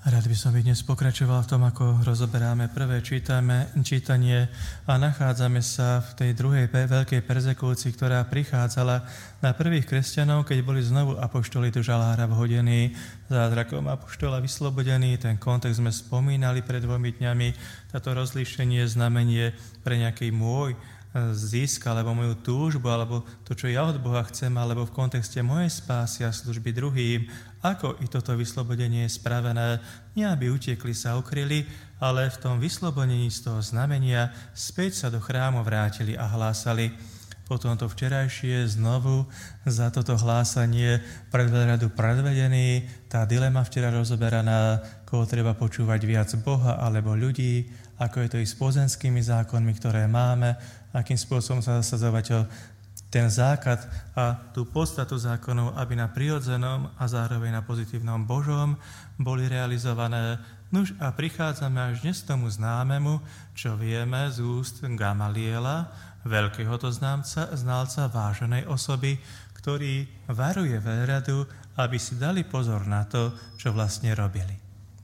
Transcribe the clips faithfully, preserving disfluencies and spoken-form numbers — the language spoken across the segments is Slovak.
Rád by som i dnes pokračoval v tom, ako rozoberáme prvé čítame, čítanie a nachádzame sa v tej druhej pe- veľkej perzekúcii, ktorá prichádzala na prvých kresťanov, keď boli znovu apoštoli do žalára vhodení, zázrakom apoštola vyslobodení. Ten kontext sme spomínali pred dvomi dňami. Táto rozlíšenie, znamenie pre nejaký môj zisk, alebo moju túžbu, alebo to, čo ja od Boha chcem, alebo v kontexte mojej spásy a služby druhým, ako i toto vyslobodenie je spravené, nie aby utiekli, sa ukryli, ale v tom vyslobodení z toho znamenia späť sa do chrámu vrátili a hlásali. Potom to včerajšie znovu za toto hlásanie pred veľradu predvedený, tá dilema včera rozoberaná, koho treba počúvať viac Boha alebo ľudí, ako je to i s pozemskými zákonmi, ktoré máme, akým spôsobom sa zasadzovať o ten základ a tú podstatu zákonov, aby na prirodzenom a zároveň na pozitívnom Božom boli realizované. Nuž a prichádzame až dnes k tomu známemu, čo vieme z úst Gamaliela, veľkého to známca, znalca váženej osoby, ktorý varuje veľradu, aby si dali pozor na to, čo vlastne robili.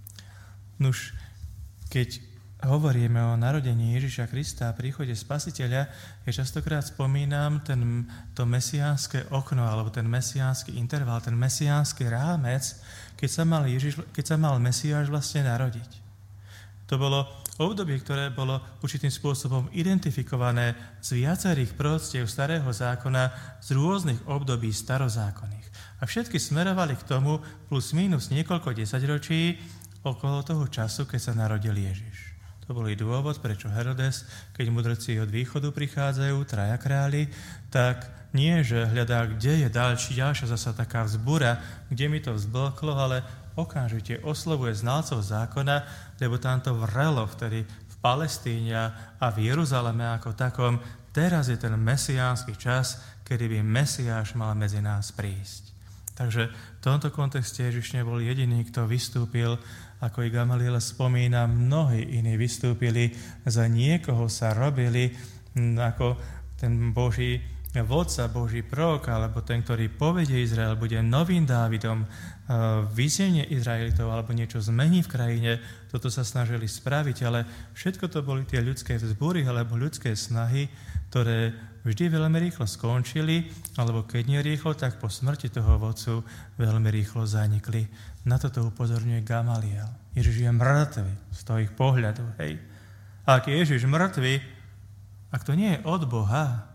Nuž, keď hovoríme o narodení Ježiša Krista a príchode Spasiteľa, ja častokrát spomínam ten, to mesiánske okno, alebo ten mesiánsky interval, ten mesiánsky rámec, keď sa mal, Ježiš, keď sa mal Mesiáš vlastne narodiť. To bolo obdobie, ktoré bolo určitým spôsobom identifikované z viacerých proroctiev starého zákona, z rôznych období starozákonných. A všetky smerovali k tomu plus minus niekoľko desaťročí okolo toho času, keď sa narodil Ježiš. To bol i dôvod, prečo Herodes, keď mudrci od východu prichádzajú, traja králi, tak nie, že hľadá, kde je ďalší, ďalšia zasa taká vzbúra, kde mi to vzblklo, ale okamžite oslovuje znalcov zákona, lebo tam to vrelo vtedy v Palestíne a v Jeruzaleme ako takom. Teraz je ten mesiánsky čas, kedy by Mesiáš mal medzi nás prísť. Takže v tomto kontexte Ježiš nebol jediný, kto vystúpil. Ako i Gamaliel spomína, mnohí iní vystúpili, za niekoho sa robili, ako ten Boží vodca, Boží prorok, alebo ten, ktorý povedie Izrael, bude novým Dávidom, vyzenie Izraelitov, alebo niečo zmení v krajine. Toto sa snažili spraviť, ale všetko to boli tie ľudské vzbúry, alebo ľudské snahy, ktoré vždy veľmi rýchlo skončili, alebo keď nie rýchlo, tak po smrti toho vodcu veľmi rýchlo zanikli. Na toto upozorňuje Gamaliel. Ježiš je mŕtvy z toho ich pohľadu. Hej. A ak je Ježiš mŕtvy, ak to nie je od Boha,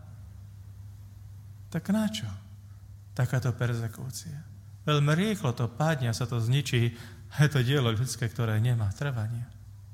tak na čo takáto perzekúcia? Veľmi rýchlo to padne a sa to zničí. Je to dielo ľudské, ktoré nemá trvania.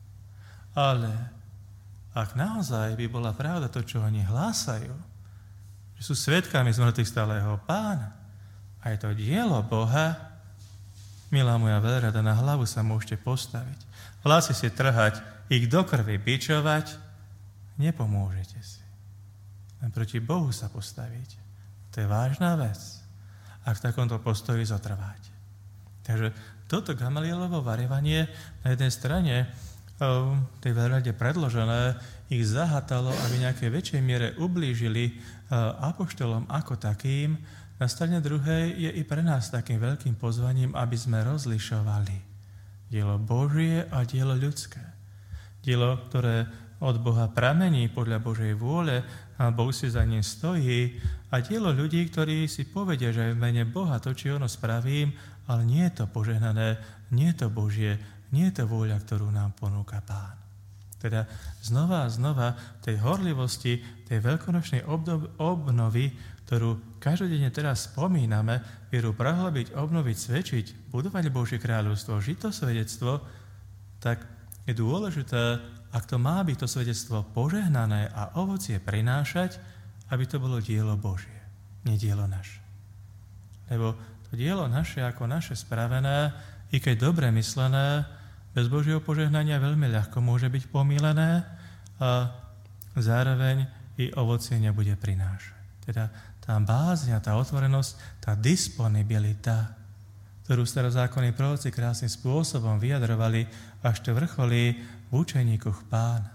Ale ak naozaj by bola pravda to, čo oni hlásajú, že sú svedkami zmrtvých stáleho Pána, a je to dielo Boha, milá moja veľrada, na hlavu sa môžete postaviť. Vlasy si trhať, ich do krvi bičovať, nepomôžete si. Len proti Bohu sa postavíte. To je vážna vec, ak v takomto postoji zotrváte. Takže toto Gamalielovo varievanie na jednej strane tej veľrade predložené ich zahatalo, aby nejakej väčšej miere ublížili apoštolom ako takým. Na strane druhej je i pre nás takým veľkým pozvaním, aby sme rozlišovali dielo Božie a dielo ľudské. Dielo, ktoré od Boha pramení podľa Božej vôle a Boh si za ním stojí, a dielo ľudí, ktorí si povedia, že v mene Boha to, či ono spravím, ale nie je to požehnané, nie je to Božie, nie je to vôľa, ktorú nám ponúka Pán. Teda znova a znova tej horlivosti, tej veľkonočnej obdob- obnovy, ktorú každodenne teraz spomíname, vieru prehlbiť, obnoviť, svedčiť, budovať Božie kráľovstvo, žiť to svedectvo, tak je dôležité, ak to má byť to svedectvo požehnané a ovocie prinášať, aby to bolo dielo Božie, nie dielo naše. Lebo to dielo naše ako naše spravené, i keď dobre myslené, bez Božieho požehnania veľmi ľahko môže byť pomílené a zároveň i ovocie nebude prinášať. Teda tá bázňa, tá otvorenosť, tá disponibilita, ktorú starozákonní proroci krásnym spôsobom vyjadrovali, až to vrcholí v učeníkoch Pána.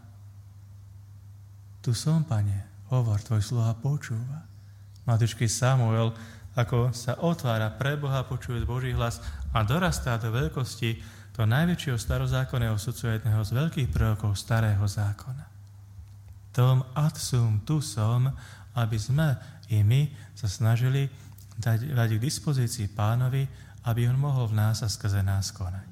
Tu som, Pane, hovor, tvoj sluha počúva. Matušky Samuel, ako sa otvára pre Boha, počuje Boží hlas a dorastá do veľkosti to najväčšieho starozákonného sudcu jedného z veľkých prorokov starého zákona. Tom ad sum tu som, aby sme i my sa snažili dať, dať k dispozícii Pánovi, aby on mohol v nás a skrze nás konať.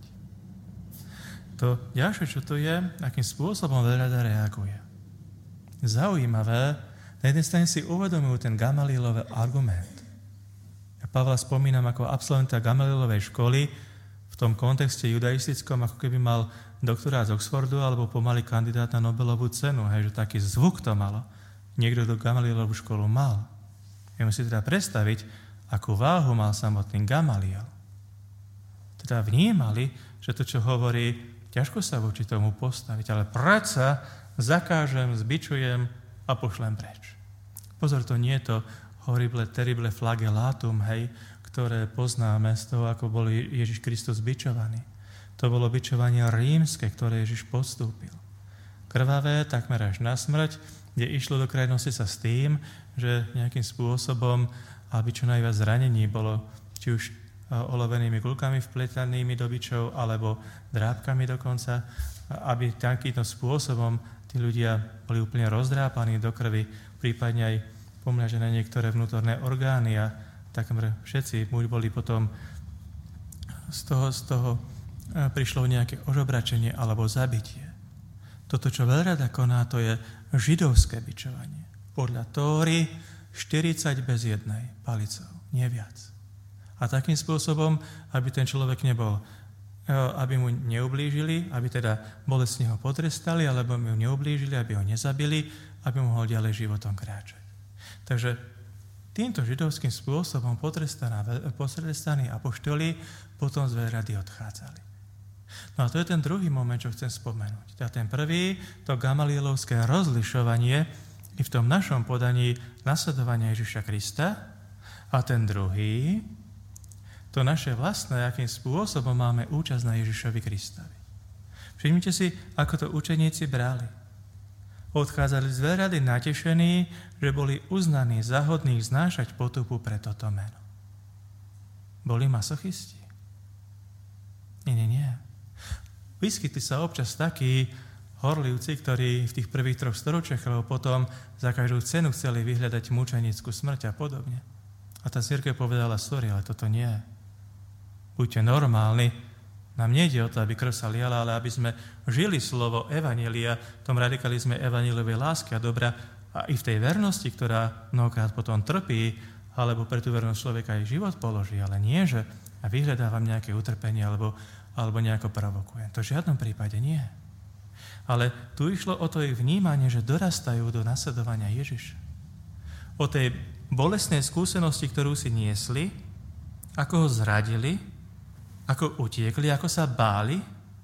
To ďalšie, čo tu je, akým spôsobom veľrada reaguje. Zaujímavé, na jednej strane si uvedomujú ten Gamalielov argument. Ja Pavla spomínam ako absolventa Gamalielovej školy v tom kontexte judaistickom, ako keby mal doktorát z Oxfordu alebo pomaly kandidát na Nobelovú cenu, hej, že taký zvuk to malo. Niekto do Gamalielovú školu mal. Vieme si teda predstaviť, akú váhu mal samotný Gamaliel. Teda vnímali, že to, čo hovorí, ťažko sa voči tomu postaviť, ale predsa zakážem, zbičujem a pošlem preč. Pozor, to nie je to horrible, terrible flagellatum, hej, ktoré poznáme z toho, ako bol Ježiš Kristus bičovaný. To bolo bičovanie rímske, ktoré Ježiš podstúpil. Krvavé, takmer až na smrť, kde išlo do krajnosti sa s tým, že nejakým spôsobom, aby čo najviac zranení bolo, či už olovenými kulkami vpletanými do bičov, alebo drápkami dokonca, aby takýmto spôsobom tí ľudia boli úplne rozdrápaní do krvi, prípadne aj pomľažené niektoré vnútorné orgány a takmer všetci boli potom z toho, z toho prišlo nejaké ožobračenie alebo zabitie. Toto, čo veľrada koná, to je židovské bičovanie. Podľa Tóry štyridsať bez jednej palicou, nie viac. A takým spôsobom, aby ten človek nebol, aby mu neublížili, aby teda bolestne ho potrestali, alebo mu neublížili, aby ho nezabili, aby mohol ďalej životom kráčať. Takže týmto židovským spôsobom potrestaní apoštoli potom z veľrady odchádzali. No a to je ten druhý moment, čo chcem spomenúť. Teda ten prvý, to gamalielovské rozlišovanie i v tom našom podaní nasledovania Ježiša Krista. A ten druhý, to naše vlastné, akým spôsobom máme účasť na Ježišovi Kristovi. Všimnite si, ako to učeníci brali. Odchádzali z veľrady natešení, že boli uznaní za hodných znášať potupu pre toto meno. Boli masochisti? Nie, nie, nie. Vyskytli sa občas takí horlivci, ktorí v tých prvých troch storočiach, alebo potom za každú cenu chceli vyhľadať mučenickú smrť a podobne. A tá cirkev povedala, sorry, ale toto nie. Buďte normálni. Nám nejde o to, aby krv sa liala, ale aby sme žili slovo evanjelia, v tom radikalizme evanjeliovej lásky a dobra a i v tej vernosti, ktorá mnohokrát potom trpí, alebo pre tú vernosť človeka aj život položí, ale nie, že a vyhľadávam nejaké utrpenie alebo, alebo nejako provokujem. To v žiadnom prípade nie. Ale tu išlo o to ich vnímanie, že dorastajú do nasledovania Ježiša. O tej bolestnej skúsenosti, ktorú si niesli, ako ho zradili, ako utiekli, ako sa báli,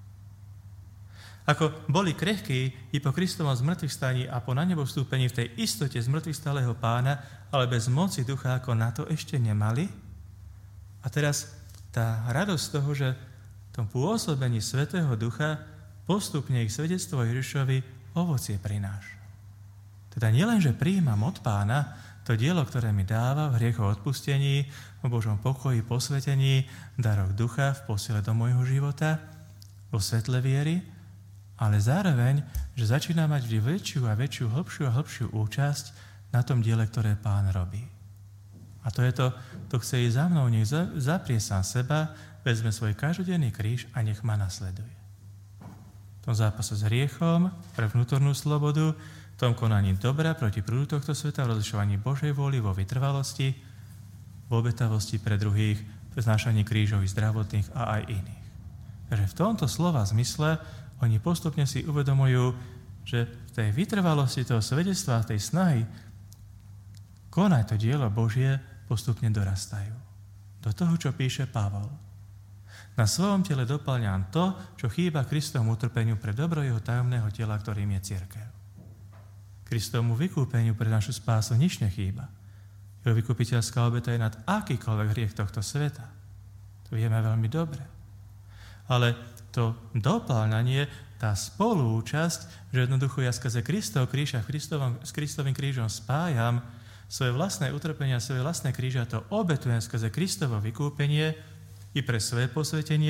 ako boli krehkí i po Kristovom zmŕtvychvstaní a po na nebo vstúpení v tej istote zmŕtvychvstalého Pána, ale bez moci ducha, ako na to ešte nemali. A teraz tá radosť z toho, že v tom pôsobení Svätého Ducha postupne ich svedectvo Ježišovi ovocie prináša. Teda nielen, že prijímam od Pána to dielo, ktoré mi dáva v hriechoch odpustení, o Božom pokoji, posvetení, daroch ducha v posile do môjho života, vo svetle viery, ale zároveň, že začína mať vždy väčšiu a väčšiu, hlbšiu a hlbšiu účasť na tom diele, ktoré Pán robí. A to je to, to chce ísť za mnou, nech zaprie sám seba, vezme svoj každodenný kríž a nech ma nasleduje. V tom zápase s hriechom, pre vnútornú slobodu, v tom konaní dobra proti prúdu tohto sveta, v rozlišovaní Božej vôly, vo vytrvalosti, v obetavosti pre druhých, v znášaní krížov i zdravotných a aj iných. Takže v tomto slova zmysle oni postupne si uvedomujú, že v tej vytrvalosti toho svedectva, tej snahy konať to dielo Božie, postupne dorastajú. Do toho, čo píše Pavol. Na svojom tele dopĺňam to, čo chýba Kristovmu utrpeniu pre dobro jeho tajomného tela, ktorým je cirkev. Kristovmu vykúpeniu pre našu spásu nič nechýba. Jeho vykupiteľská obeta je nad akýkoľvek hriech tohto sveta. To vieme veľmi dobre. Ale to dopĺňanie, tá spolúčasť, že jednoducho ja skrze Kristov kríž a s Kristovým krížom spájam svoje vlastné utrpenia, svoje vlastné kríže, to obetujem skrze Kristovo vykúpenie i pre svoje posvetenie,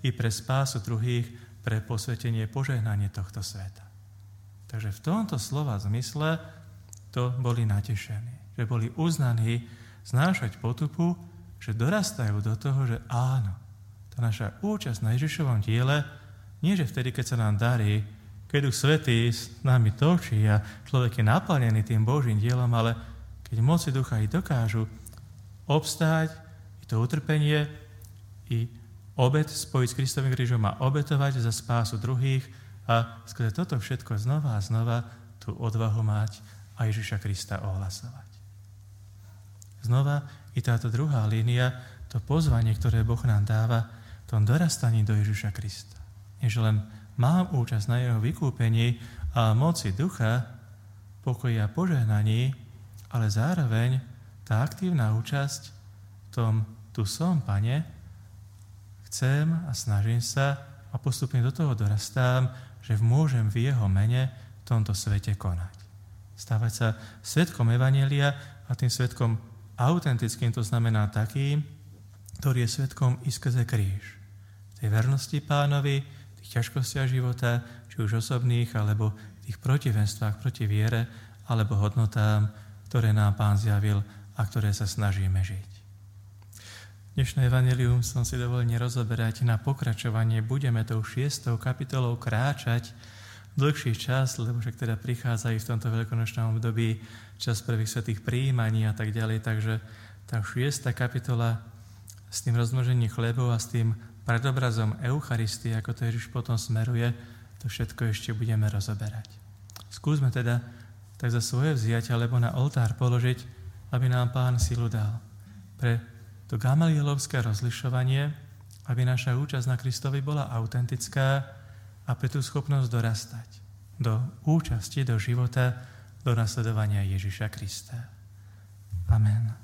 i pre spásu druhých, pre posvetenie, požehnanie tohto sveta. Takže v tomto slova zmysle to boli natešení, že boli uznaní znášať potupu, že dorastajú do toho, že áno, tá naša účasť na Ježišovom diele, nie že vtedy, keď sa nám darí, keď Duch Svätý s nami točí a človek je naplnený tým Božím dielom, ale keď moci Ducha ich dokážu obstáť, i to utrpenie, i obet spojiť s Kristovým krížom a obetovať za spásu druhých a skrze toto všetko znova a znova tú odvahu mať a Ježiša Krista ohlasovať. Znova i táto druhá línia, to pozvanie, ktoré Boh nám dáva, v tom dorastaní do Ježiša Krista. Nie, že len mám účasť na jeho vykúpení a moci ducha, pokoji a požehnaní, ale zároveň tá aktívna účasť v tom, tu som, Pane, chcem a snažím sa a postupne do toho dorastám, že môžem v jeho mene v tomto svete konať. Stávať sa svedkom evanjelia a tým svedkom autentickým, to znamená takým, ktorý je svedkom i skrze kríž. V tej vernosti Pánovi, v tých ťažkostiach života, či už osobných, alebo v tých protivenstvách proti viere, alebo hodnotám, ktoré nám Pán zjavil a ktoré sa snažíme žiť. Dnešné evanjelium som si dovolil nerozoberať na pokračovanie. Budeme tou šiestou kapitolou kráčať dlhší čas, lebo však teda prichádza i v tomto veľkonočnom období čas prvých svätých prijímaní a tak ďalej. Takže tá šiesta kapitola s tým rozmnožením chlebov a s tým predobrazom Eucharistie, ako to Ježiš potom smeruje, to všetko ešte budeme rozoberať. Skúsme teda tak za svoje vziať alebo na oltár položiť, aby nám Pán silu dal pre to gamalielovské rozlišovanie, aby naša účasť na Kristovi bola autentická a pre tú schopnosť dorastať do účasti, do života, do nasledovania Ježiša Krista. Amen.